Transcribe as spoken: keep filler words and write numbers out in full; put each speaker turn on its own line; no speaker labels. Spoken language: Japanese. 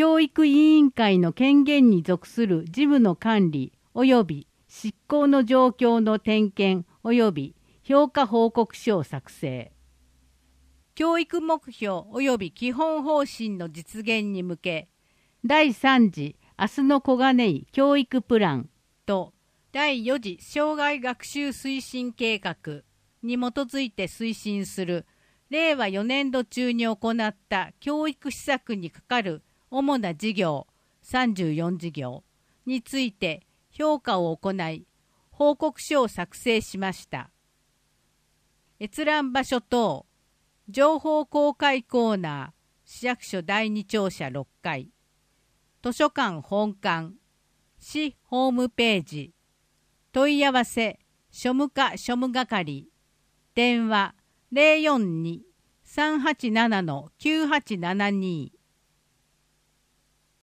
教育委員会の権限に属する事務の管理及び執行の状況の点検及び評価報告書を作成。教育目標及び基本方針の実現に向け、だいさん次明日の小金井教育プランとだいよん次生涯学習推進計画に基づいて推進するれいわよねん度中に行った教育施策にかかる主な事業さんじゅうよん事業について評価を行い、報告書を作成しました。閲覧場所等、情報公開コーナー、市役所だいに庁舎ろっかい、図書館本館、市ホームページ、問い合わせ、庶務課庶務係、電話 ゼロよんに さんはちなな きゅうはちななに